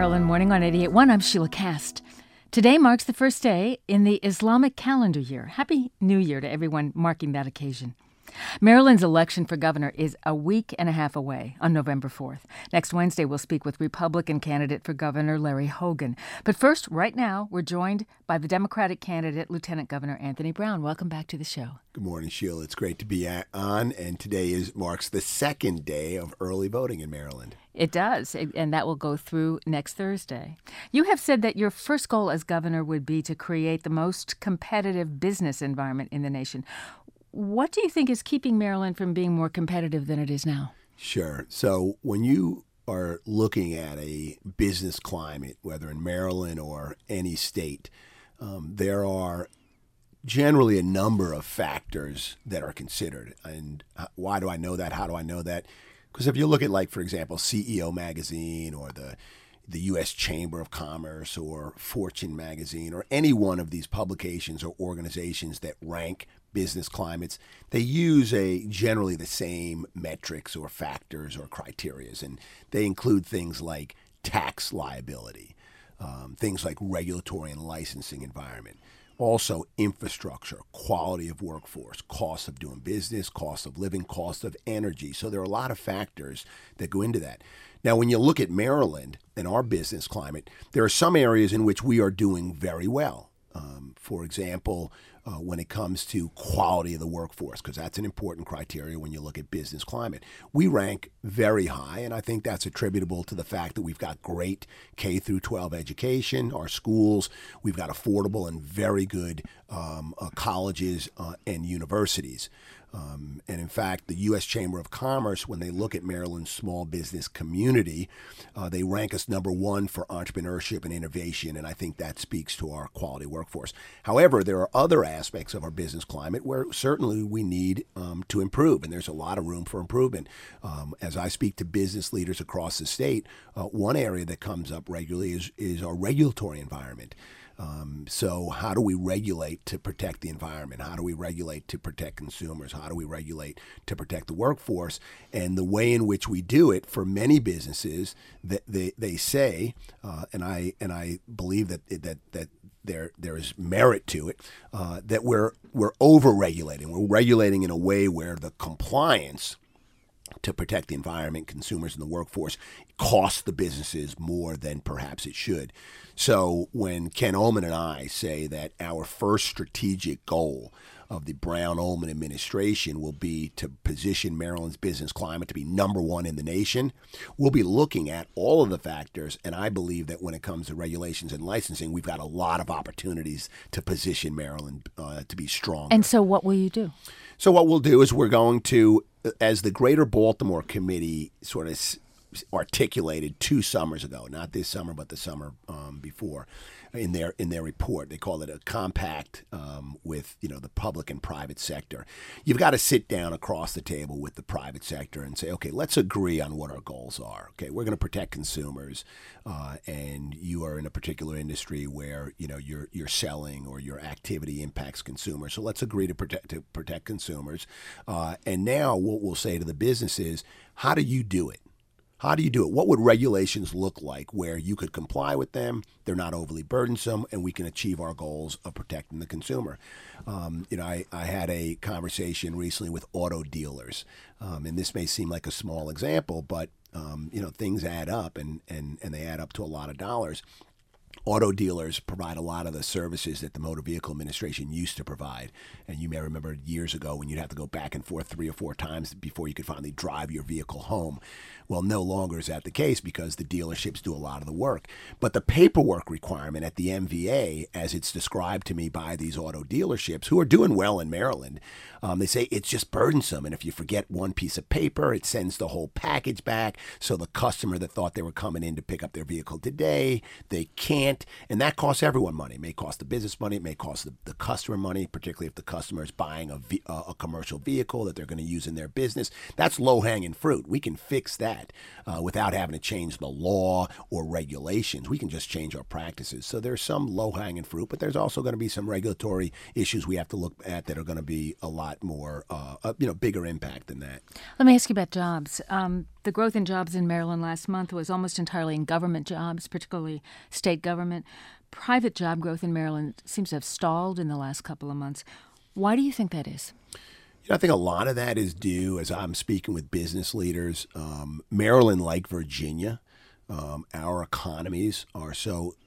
Maryland Morning on 88.1. I'm Sheila Cast. Today marks the first day in the Islamic calendar year. Happy New Year to everyone marking that occasion. Maryland's election for governor is a week and a half away on November 4th. Next Wednesday, we'll speak with Republican candidate for governor Larry Hogan. But first, right now, we're joined by the Democratic candidate, Lieutenant Governor Anthony Brown. Welcome back to the show. Good morning, Sheila. It's great to be on, and today marks the second day of early voting in Maryland. It does, and that will go through next Thursday. You have said that your first goal as governor would be to create the most competitive business environment in the nation. What do you think is keeping Maryland from being more competitive than it is now? Sure. So when you are looking at a business climate, whether in Maryland or any state, there are generally a number of factors that are considered. And why do I know that? How do I know that? Because if you look at, like, for example, CEO Magazine or the U.S. Chamber of Commerce or Fortune Magazine or any one of these publications or organizations that rank business climates, they use generally the same metrics or factors or criterias, and they include things like tax liability, things like regulatory and licensing environment, also infrastructure, quality of workforce, cost of doing business, cost of living, cost of energy. So there are a lot of factors that go into that. Now, when you look at Maryland and our business climate, there are some areas in which we are doing very well. For example, when it comes to quality of the workforce, because that's an important criteria when you look at business climate. We rank very high, and I think that's attributable to the fact that we've got great K through 12 education, our schools, we've got affordable and very good colleges and universities. And in fact, the U.S. Chamber of Commerce, when they look at Maryland's small business community, they rank us number one for entrepreneurship and innovation, and I think that speaks to our quality workforce. However, there are other aspects of our business climate where certainly we need to improve, and there's a lot of room for improvement. As I speak to business leaders across the state, one area that comes up regularly is our regulatory environment. So how do we regulate to protect the environment? How do we regulate to protect consumers? How do we regulate to protect the workforce? And the way in which we do it for many businesses, that they say, and I believe that there is merit to it, that we're over-regulating. We're regulating in a way where the compliance to protect the environment, consumers, and the workforce costs the businesses more than perhaps it should. So when Ken Ullman and I say that our first strategic goal of the Brown-Ullman administration will be to position Maryland's business climate to be number one in the nation, we'll be looking at all of the factors, and I believe that when it comes to regulations and licensing, we've got a lot of opportunities to position Maryland to be strong. And so what will you do? So what we'll do is we're going to, as the Greater Baltimore Committee sort of articulated 2 summers ago, not this summer, but the summer before, in their report, they call it a compact with the public and private sector. You've got to sit down across the table with the private sector and say, okay, let's agree on what our goals are. Okay, we're going to protect consumers, and you are in a particular industry where you're selling or your activity impacts consumers. So let's agree to protect consumers. And now what we'll say to the businesses, how do you do it? How do you do it? What would regulations look like where you could comply with them, they're not overly burdensome, and we can achieve our goals of protecting the consumer? I had a conversation recently with auto dealers, and this may seem like a small example, but things add up, and they add up to a lot of dollars. Auto dealers provide a lot of the services that the Motor Vehicle Administration used to provide. And you may remember years ago when you'd have to go back and forth 3 or 4 times before you could finally drive your vehicle home. Well, no longer is that the case because the dealerships do a lot of the work. But the paperwork requirement at the MVA, as it's described to me by these auto dealerships, who are doing well in Maryland, they say it's just burdensome. And if you forget one piece of paper, it sends the whole package back. So the customer that thought they were coming in to pick up their vehicle today, they can't. And that costs everyone money. It may cost the business money. It may cost the customer money, particularly if the customer is buying a commercial vehicle that they're going to use in their business. That's low-hanging fruit. We can fix that without having to change the law or regulations. We can just change our practices. So there's some low-hanging fruit, but there's also going to be some regulatory issues we have to look at that are going to be a lot more, bigger impact than that. Let me ask you about jobs. The growth in jobs in Maryland last month was almost entirely in government jobs, particularly state government. Private job growth in Maryland seems to have stalled in the last couple of months. Why do you think that is? I think a lot of that is due, as I'm speaking with business leaders, Maryland, like Virginia, our economies are so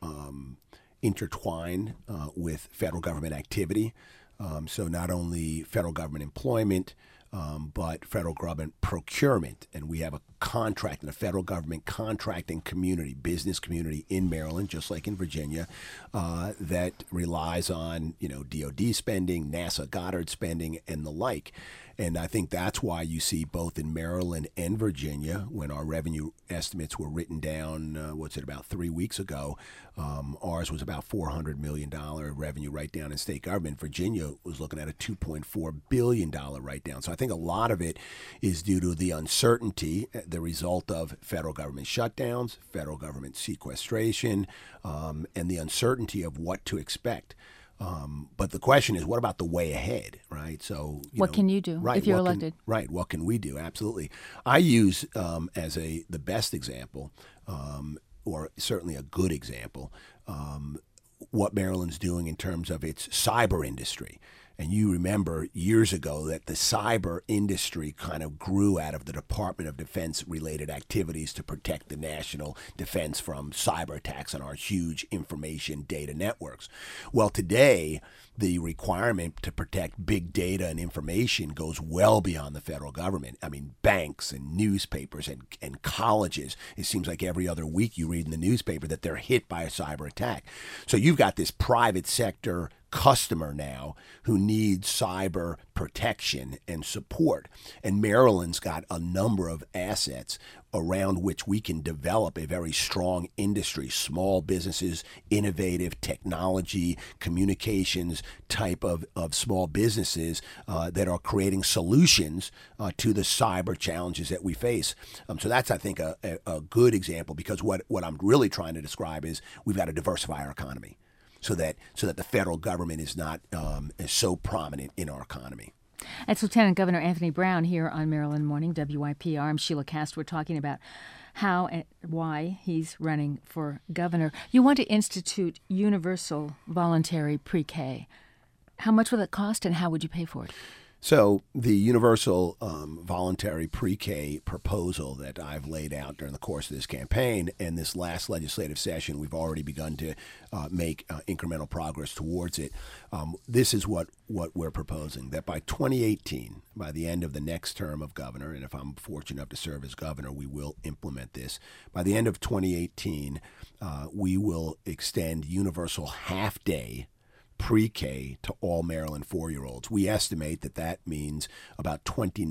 intertwined with federal government activity. So not only federal government employment, but federal government procurement. And we have a contract in a federal government contracting community, business community in Maryland, just like in Virginia, that relies on, DOD spending, NASA Goddard spending, and the like. And I think that's why you see both in Maryland and Virginia, when our revenue estimates were written down, about 3 weeks ago, ours was about $400 million revenue write-down in state government. Virginia was looking at a $2.4 billion write-down. So I think a lot of it is due to the uncertainty, the result of federal government shutdowns, federal government sequestration, and the uncertainty of what to expect. But the question is, what about the way ahead, right? So, what can you do if you're elected? What can we do? Absolutely. I use as the best example, or certainly a good example, what Maryland's doing in terms of its cyber industry. And you remember years ago that the cyber industry kind of grew out of the Department of Defense related activities to protect the national defense from cyber attacks on our huge information data networks. Well, today, the requirement to protect big data and information goes well beyond the federal government. I mean, banks and newspapers and colleges, it seems like every other week you read in the newspaper that they're hit by a cyber attack. So you've got this private sector customer now who needs cyber protection and support. And Maryland's got a number of assets around which we can develop a very strong industry, small businesses, innovative technology, communications type of small businesses that are creating solutions to the cyber challenges that we face. So that's, I think, a good example, because what I'm really trying to describe is we've got to diversify our economy, so that the federal government is not is so prominent in our economy. That's Lieutenant Governor Anthony Brown here on Maryland Morning, WYPR. I'm Sheila Cast. We're talking about how and why he's running for governor. You want to institute universal voluntary pre-K. How much will it cost, and how would you pay for it? So the universal voluntary pre-K proposal that I've laid out during the course of this campaign and this last legislative session, we've already begun to make incremental progress towards it. This is what we're proposing, that by 2018, by the end of the next term of governor, and if I'm fortunate enough to serve as governor, we will implement this. By the end of 2018, we will extend universal half-day pre-K to all Maryland 4-year-olds. We estimate that means about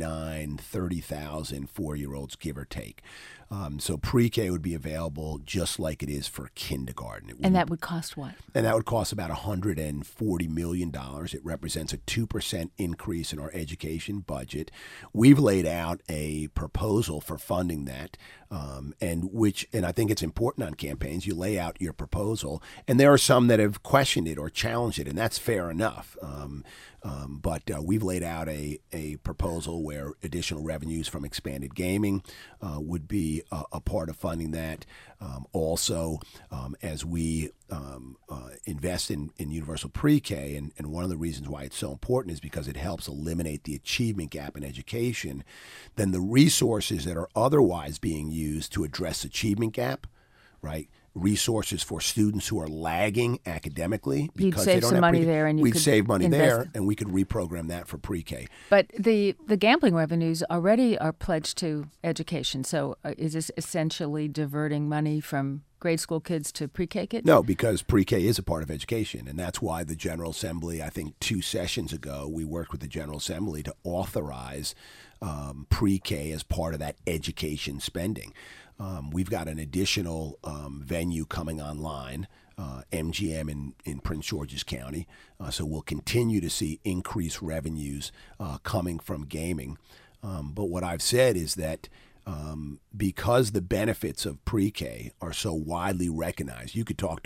30,000 4-year-olds, give or take. So pre-K would be available just like it is for kindergarten. And that would cost what? And that would cost about $140 million. It represents a 2% increase in our education budget. We've laid out a proposal for funding that, and I think it's important on campaigns. You lay out your proposal, and there are some that have questioned it or challenged it, and that's fair enough. But we've laid out a proposal where additional revenues from expanded gaming would be a part of funding that. Also, as we invest in universal pre-K, and one of the reasons why it's so important is because it helps eliminate the achievement gap in education, then the resources that are otherwise being used to address achievement gap, right? Resources for students who are lagging academically because they don't have we'd save money there, and we could reprogram that for pre-K. But the gambling revenues already are pledged to education. So is this essentially diverting money from grade school kids to pre-K kids? No, because pre-K is a part of education, and that's why the General Assembly, I think 2 sessions ago, we worked with the General Assembly to authorize pre-K as part of that education spending. We've got an additional venue coming online, MGM in Prince George's County. So we'll continue to see increased revenues coming from gaming. But what I've said is that because the benefits of pre-K are so widely recognized, you could talk to a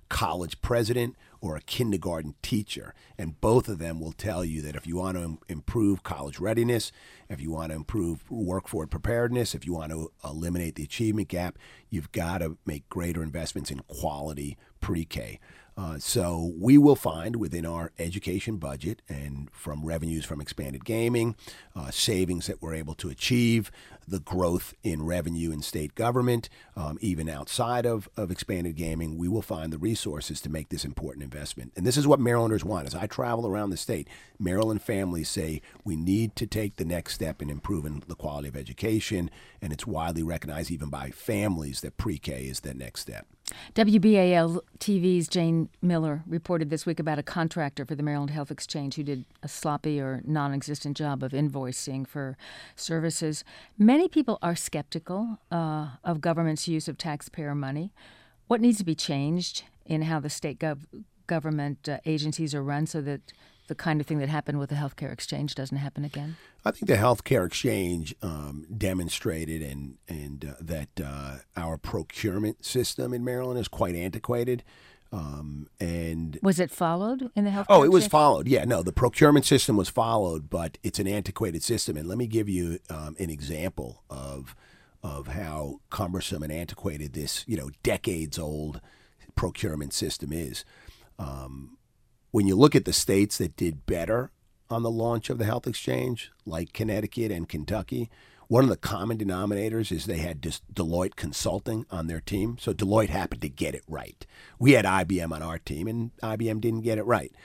college president or a kindergarten teacher. And both of them will tell you that if you want to improve college readiness, if you want to improve workforce preparedness, if you want to eliminate the achievement gap, you've got to make greater investments in quality pre-K. So we will find within our education budget and from revenues from expanded gaming, savings that we're able to achieve, the growth in revenue in state government, even outside of expanded gaming, we will find the resources to make this important investment. And this is what Marylanders want. As I travel around the state, Maryland families say we need to take the next step in improving the quality of education, and it's widely recognized even by families that pre-K is the next step. WBAL TV's Jane Miller reported this week about a contractor for the Maryland Health Exchange who did a sloppy or non-existent job of invoicing for services. Many people are skeptical of government's use of taxpayer money. What needs to be changed in how the state government agencies are run so that the kind of thing that happened with the healthcare exchange doesn't happen again? I think the healthcare exchange demonstrated and that our procurement system in Maryland is quite antiquated. And was it followed in the healthcare? Oh, it was followed. Yeah, no, the procurement system was followed, but it's an antiquated system. And let me give you an example of how cumbersome and antiquated this decades old procurement system is. When you look at the states that did better on the launch of the health exchange, like Connecticut and Kentucky, one of the common denominators is they had Deloitte Consulting on their team. So Deloitte happened to get it right. We had IBM on our team, and IBM didn't get it right.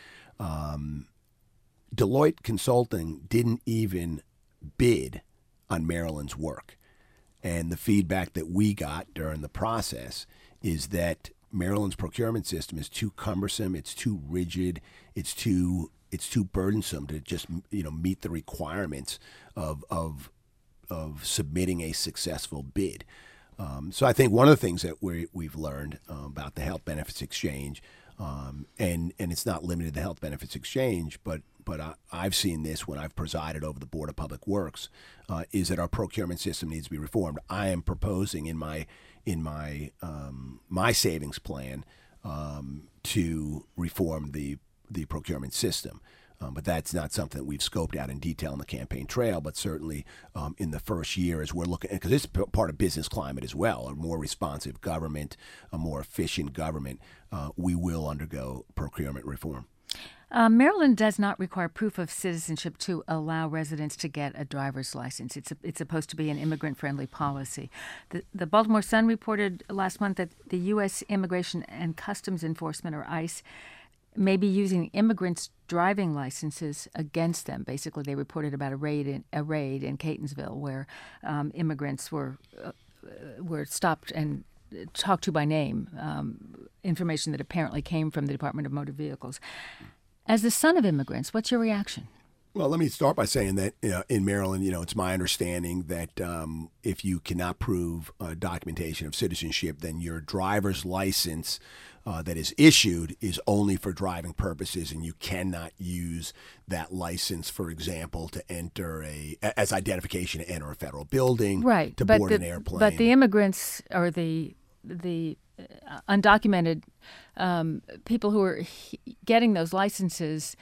Deloitte Consulting didn't even bid on Maryland's work. And the feedback that we got during the process is that Maryland's procurement system is too cumbersome, it's too rigid, it's too burdensome to just meet the requirements of submitting a successful bid. So I think one of the things that we've learned about the Health Benefits Exchange, and it's not limited to the Health Benefits Exchange, but I've seen this when I've presided over the Board of Public Works, is that our procurement system needs to be reformed. I am proposing in my savings plan to reform the procurement system. But that's not something that we've scoped out in detail in the campaign trail, but certainly in the first year as we're looking, because it's part of business climate as well, a more responsive government, a more efficient government, we will undergo procurement reform. Maryland does not require proof of citizenship to allow residents to get a driver's license. It's supposed to be an immigrant-friendly policy. The Baltimore Sun reported last month that the U.S. Immigration and Customs Enforcement, or ICE, may be using immigrants' driving licenses against them. Basically, they reported about a raid in Catonsville where immigrants were stopped and talked to by name, information that apparently came from the Department of Motor Vehicles. As the son of immigrants, what's your reaction? Well, let me start by saying that in Maryland, it's my understanding that if you cannot prove documentation of citizenship, then your driver's license that is issued is only for driving purposes, and you cannot use that license, for example, to enter as identification to enter a federal building, right, to board an airplane. But the immigrants or the undocumented people who are getting those licenses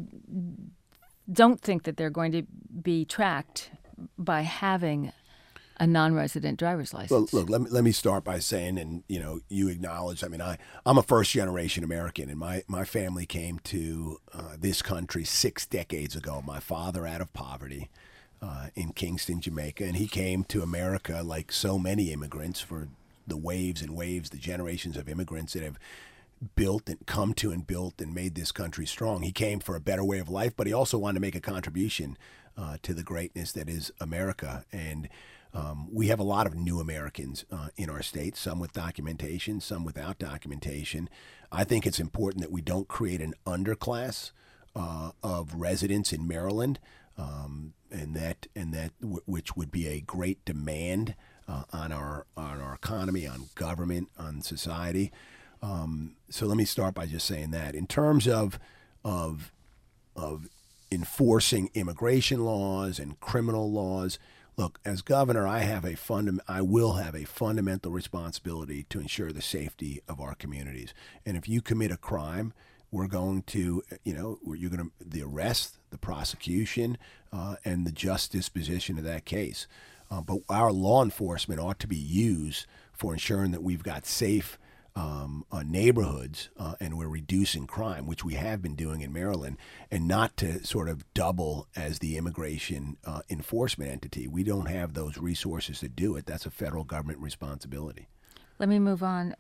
don't think that they're going to be tracked by having a non-resident driver's license. Well, look, let me start by saying, and you acknowledge, I'm a first-generation American, and my family came to this country 6 decades ago. My father out of poverty in Kingston, Jamaica, and he came to America like so many immigrants for the waves and waves, the generations of immigrants that have built and come to and built and made this country strong. He came for a better way of life, but he also wanted to make a contribution to the greatness that is America. And we have a lot of new Americans in our state, some with documentation, some without documentation. I think it's important that we don't create an underclass of residents in Maryland, and that which would be a great demand on our economy, on government, on society. So let me start by just saying that in terms of enforcing immigration laws and criminal laws, Look, as governor, I will have a fundamental responsibility to ensure the safety of our communities. And if you commit a crime, we're going to, the arrest, the prosecution, and the just disposition of that case. But our law enforcement ought to be used for ensuring that we've got safe neighborhoods and we're reducing crime, which we have been doing in Maryland, and not to sort of double as the immigration enforcement entity. We don't have those resources to do it. That's a federal government responsibility. Let me move on.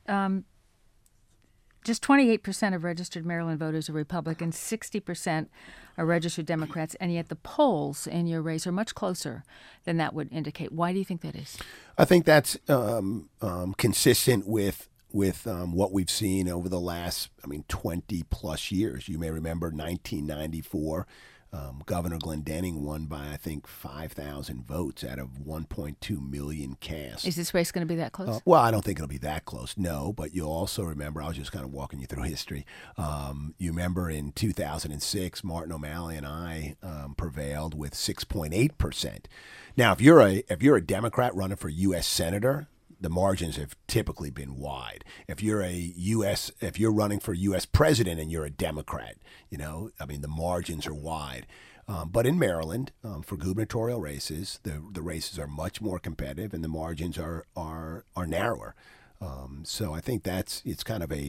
Just 28% of registered Maryland voters are Republicans, 60% are registered Democrats, and yet the polls in your race are much closer than that would indicate. Why do you think that is? I think that's consistent with what we've seen over the last, 20 plus years. You may remember 1994. Governor Glendening won by, I think, 5,000 votes out of 1.2 million cast. Is this race going to be that close? Well, I don't think it'll be that close, no. But you'll also remember, I was just kind of walking you through history. You remember in 2006, Martin O'Malley and I prevailed with 6.8%. Now, if you're a Democrat running for U.S. Senator, the margins have typically been wide. If you're running for U.S. president and you're a Democrat, the margins are wide. But in Maryland, for gubernatorial races, the races are much more competitive and the margins are narrower. So I think it's kind of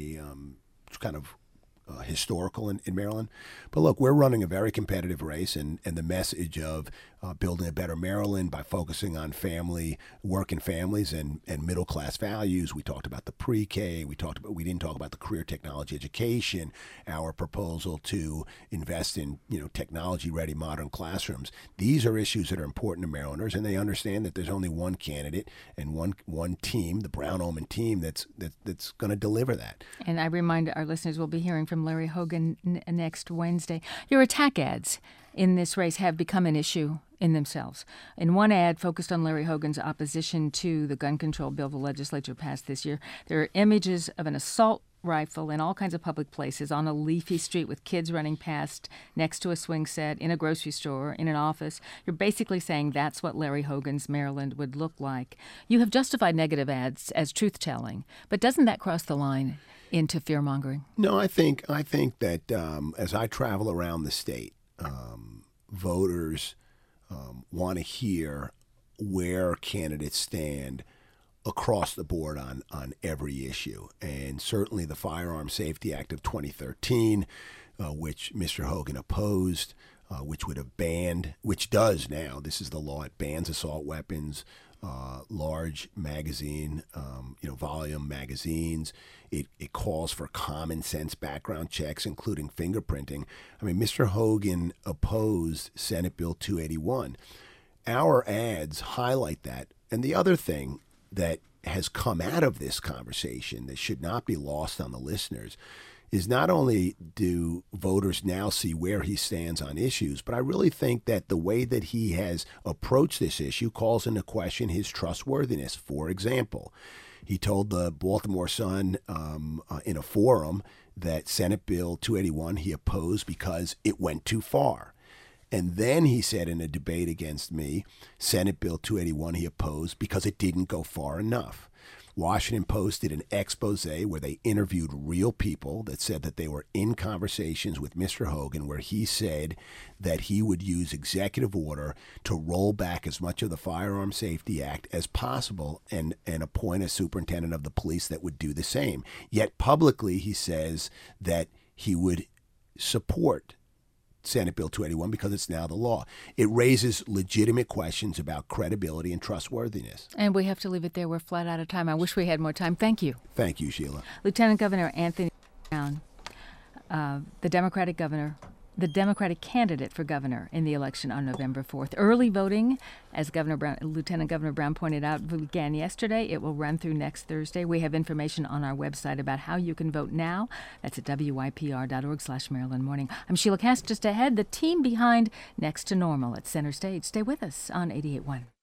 historical in Maryland. But look, we're running a very competitive race, and the message of building a better Maryland by focusing on family, working families, and middle-class values. We talked about the pre-K. We didn't talk about the career technology education, our proposal to invest in technology-ready modern classrooms. These are issues that are important to Marylanders, and they understand that there's only one candidate and one team, the Brown-Ullman team, that's going to deliver that. And I remind our listeners we'll be hearing from Larry Hogan next Wednesday. Your attack ads in this race have become an issue in themselves. In one ad focused on Larry Hogan's opposition to the gun control bill the legislature passed this year, there are images of an assault rifle in all kinds of public places, on a leafy street with kids running past, next to a swing set, in a grocery store, in an office. You're basically saying that's what Larry Hogan's Maryland would look like. You have justified negative ads as truth-telling, but doesn't that cross the line into fear-mongering? No, I think that as I travel around the state, voters want to hear where candidates stand across the board on every issue. And certainly the Firearm Safety Act of 2013, which Mr. Hogan opposed, which would have banned, which does now, this is the law, it bans assault weapons, large magazine, volume magazines. It calls for common sense background checks, including fingerprinting. Mr. Hogan opposed Senate Bill 281. Our ads highlight that. And the other thing that has come out of this conversation that should not be lost on the listeners is not only do voters now see where he stands on issues, but I really think that the way that he has approached this issue calls into question his trustworthiness. For example, he told the Baltimore Sun in a forum that Senate Bill 281 he opposed because it went too far. And then he said in a debate against me, Senate Bill 281 he opposed because it didn't go far enough. Washington Post did an expose where they interviewed real people that said that they were in conversations with Mr. Hogan where he said that he would use executive order to roll back as much of the Firearm Safety Act as possible and appoint a superintendent of the police that would do the same. Yet publicly he says that he would support Senate Bill 281 because it's now the law. It raises legitimate questions about credibility and trustworthiness. And we have to leave it there. We're flat out of time. I wish we had more time. Thank you. Thank you, Sheila. Lieutenant Governor Anthony Brown, the Democratic candidate for governor in the election on November 4th. Early voting, as Lieutenant Governor Brown pointed out, began yesterday. It will run through next Thursday. We have information on our website about how you can vote now. That's at wypr.org/Maryland Morning. I'm Sheila Cass. Just ahead, the team behind Next to Normal at Center Stage. Stay with us on 88.1.